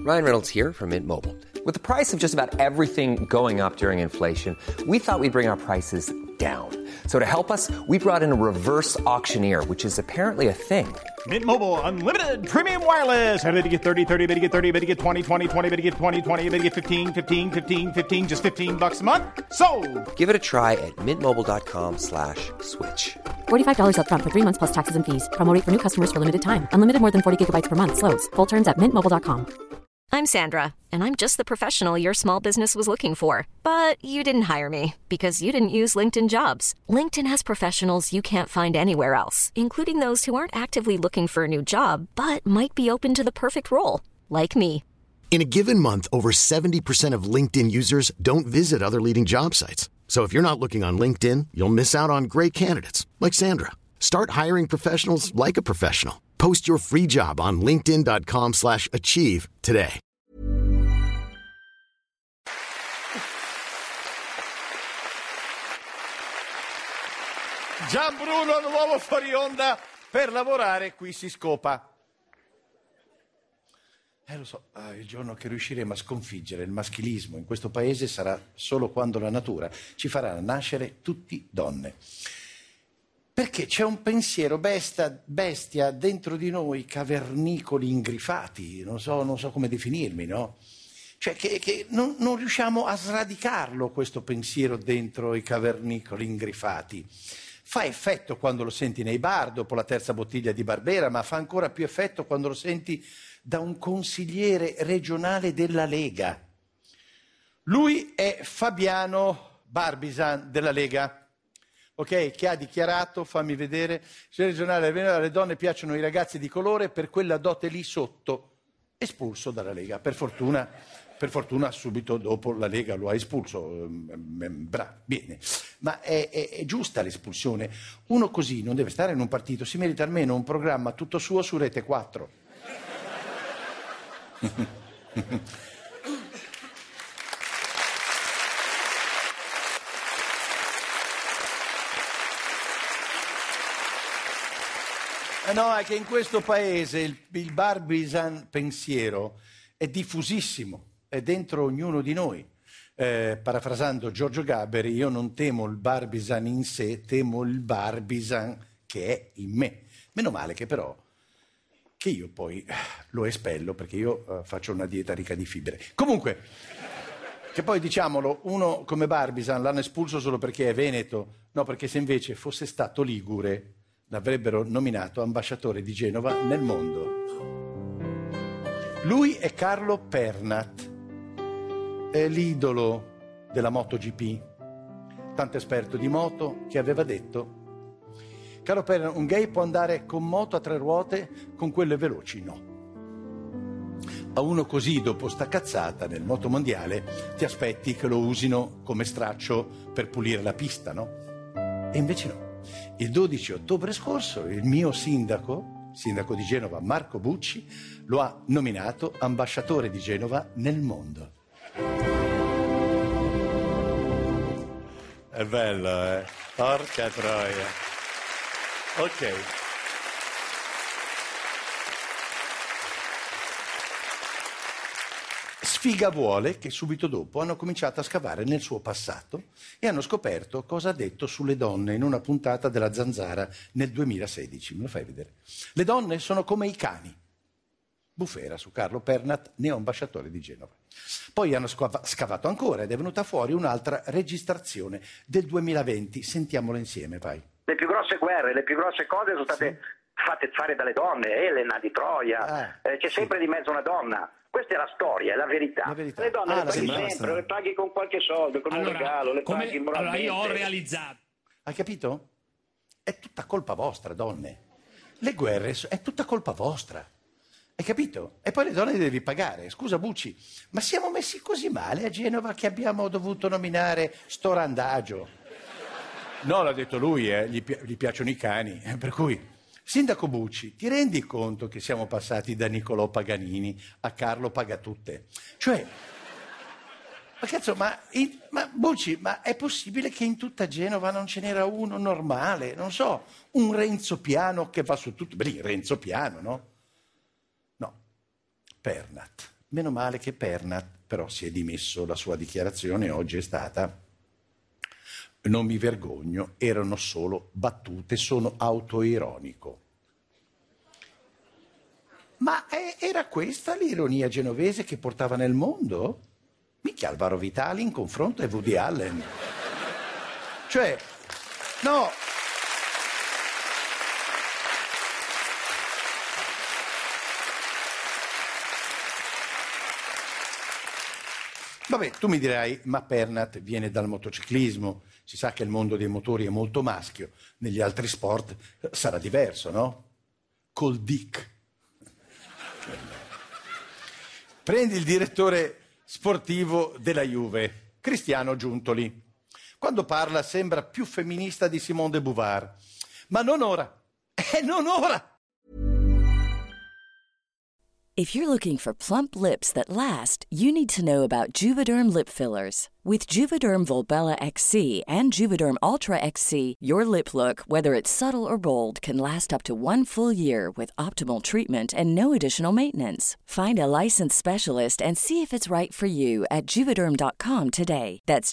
Ryan Reynolds here from Mint Mobile. With the price of just about everything going up during inflation, we thought we'd bring our prices down. So to help us, we brought in a reverse auctioneer, which is apparently a thing. Mint Mobile Unlimited Premium Wireless. How to get 30, 30, bit to get 30, bit to get 20, 20, 20, bit to get 20, 20, bit to get 15, 15, 15, 15, just $15 a month? Sold! Give it a try at mintmobile.com/switch. $45 up front for 3 months plus taxes and fees. Promo rate for new customers for limited time. Unlimited more than 40 gigabytes per month. Slows full terms at mintmobile.com. I'm Sandra, and I'm just the professional your small business was looking for. But you didn't hire me because you didn't use LinkedIn Jobs. LinkedIn has professionals you can't find anywhere else, including those who aren't actively looking for a new job, but might be open to the perfect role, like me. In a given month, over 70% of LinkedIn users don't visit other leading job sites. So if you're not looking on LinkedIn, you'll miss out on great candidates like Sandra. Start hiring professionals like a professional. Post your free job on linkedin.com/achieve today. Gianbruno, l'uomo fuori onda, per lavorare qui si scopa. Lo so, il giorno che riusciremo a sconfiggere il maschilismo in questo paese sarà solo quando la natura ci farà nascere tutti donne. Perché c'è un pensiero bestia dentro di noi, cavernicoli ingrifati, non so come definirmi, no? Cioè che non riusciamo a sradicarlo, questo pensiero dentro i cavernicoli ingrifati. Fa effetto quando lo senti nei bar, dopo la terza bottiglia di Barbera, ma fa ancora più effetto quando lo senti da un consigliere regionale della Lega. Lui è Fabiano Barbisan della Lega, ok? Che ha dichiarato, fammi vedere, consigliere regionale, alle donne piacciono i ragazzi di colore, per quella dote lì sotto, espulso dalla Lega. Per fortuna subito dopo la Lega lo ha espulso, bene, ma è giusta l'espulsione. Uno così non deve stare in un partito, si merita almeno un programma tutto suo su Rete 4. No, è che in questo paese il Barbisan pensiero è diffusissimo, è dentro ognuno di noi. Parafrasando Giorgio Gaberi, io non temo il Barbisan in sé, temo il Barbisan che è in me. Meno male che però che io poi lo espello, perché io faccio una dieta ricca di fibre. Comunque, che poi diciamolo, uno come Barbisan l'hanno espulso solo perché è veneto, no, perché se invece fosse stato ligure l'avrebbero nominato ambasciatore di Genova nel mondo. Lui è Carlo Pernat, è l'idolo della MotoGP, tanto esperto di moto che aveva detto: Carlo Pernat, un gay può andare con moto a 3 ruote, con quelle veloci no. A uno così, dopo sta cazzata nel motomondiale, ti aspetti che lo usino come straccio per pulire la pista, no? E invece no. Il 12 ottobre scorso il mio sindaco di Genova, Marco Bucci, lo ha nominato ambasciatore di Genova nel mondo. È bello, eh? Porca troia. Ok. Sfiga vuole che subito dopo hanno cominciato a scavare nel suo passato e hanno scoperto cosa ha detto sulle donne in una puntata della Zanzara nel 2016. Me lo fai vedere? Le donne sono come i cani. Bufera su Carlo Pernat, neoambasciatore di Genova. Poi hanno scavato ancora ed è venuta fuori un'altra registrazione del 2020. Sentiamola insieme, vai. Le più grosse guerre, le più grosse cose sono state fatte fare dalle donne. Elena di Troia, c'è sempre di mezzo una donna. Questa è la storia, è la verità. Le donne le paghi sempre, le paghi con qualche soldo, con un regalo, le paghi moralmente. Allora io ho realizzato. Hai capito? È tutta colpa vostra, donne. Le guerre è tutta colpa vostra. Hai capito? E poi le donne le devi pagare. Scusa Bucci, ma siamo messi così male a Genova che abbiamo dovuto nominare sto randagio? No, l'ha detto lui, gli piacciono i cani, per cui... Sindaco Bucci, ti rendi conto che siamo passati da Niccolò Paganini a Carlo Pagatutte? Cioè, ma cazzo, ma Bucci, ma è possibile che in tutta Genova non ce n'era uno normale? Non so, un Renzo Piano che va su tutto. Beh, Renzo Piano, no? No, Pernat. Meno male che Pernat però si è dimesso, la sua dichiarazione oggi è stata: non mi vergogno, erano solo battute, sono autoironico. Ma era questa l'ironia genovese che portava nel mondo? Minchia, Alvaro Vitali in confronto a Woody Allen. Cioè, no. Vabbè, tu mi dirai, ma Pernat viene dal motociclismo, si sa che il mondo dei motori è molto maschio, negli altri sport sarà diverso, no? Col dick. Prendi il direttore sportivo della Juve, Cristiano Giuntoli. Quando parla sembra più femminista di Simone de Beauvoir, ma non ora, non ora! If you're looking for plump lips that last, you need to know about Juvederm lip fillers. With Juvederm Volbella XC and Juvederm Ultra XC, your lip look, whether it's subtle or bold, can last up to 1 full year with optimal treatment and no additional maintenance. Find a licensed specialist and see if it's right for you at Juvederm.com today. That's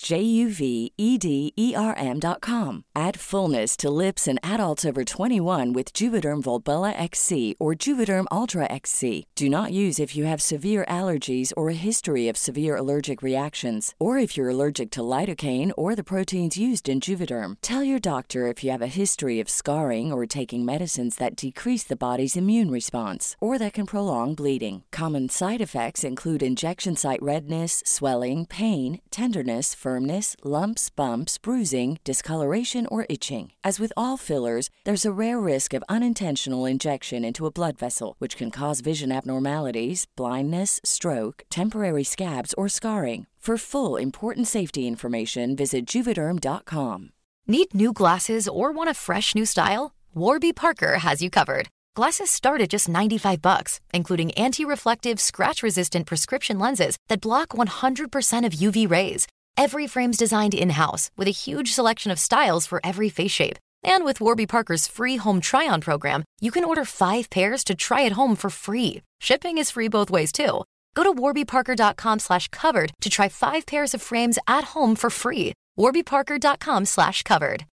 JUVEDERM.com. Add fullness to lips in adults over 21 with Juvederm Volbella XC or Juvederm Ultra XC. Do not use if you have severe allergies or a history of severe allergic reactions, or if you're allergic to lidocaine or the proteins used in Juvederm. Tell your doctor if you have a history of scarring or taking medicines that decrease the body's immune response or that can prolong bleeding. Common side effects include injection site redness, swelling, pain, tenderness, firmness, lumps, bumps, bruising, discoloration, or itching. As with all fillers, there's a rare risk of unintentional injection into a blood vessel, which can cause vision abnormalities, blindness, stroke, temporary scabs, or scarring. For full, important safety information, visit Juvederm.com. Need new glasses or want a fresh new style? Warby Parker has you covered. Glasses start at just $95, including anti-reflective, scratch-resistant prescription lenses that block 100% of UV rays. Every frame's designed in-house with a huge selection of styles for every face shape. And with Warby Parker's free home try-on program, you can order 5 pairs to try at home for free. Shipping is free both ways, too. Go to warbyparker.com/covered to try 5 pairs of frames at home for free. warbyparker.com/covered.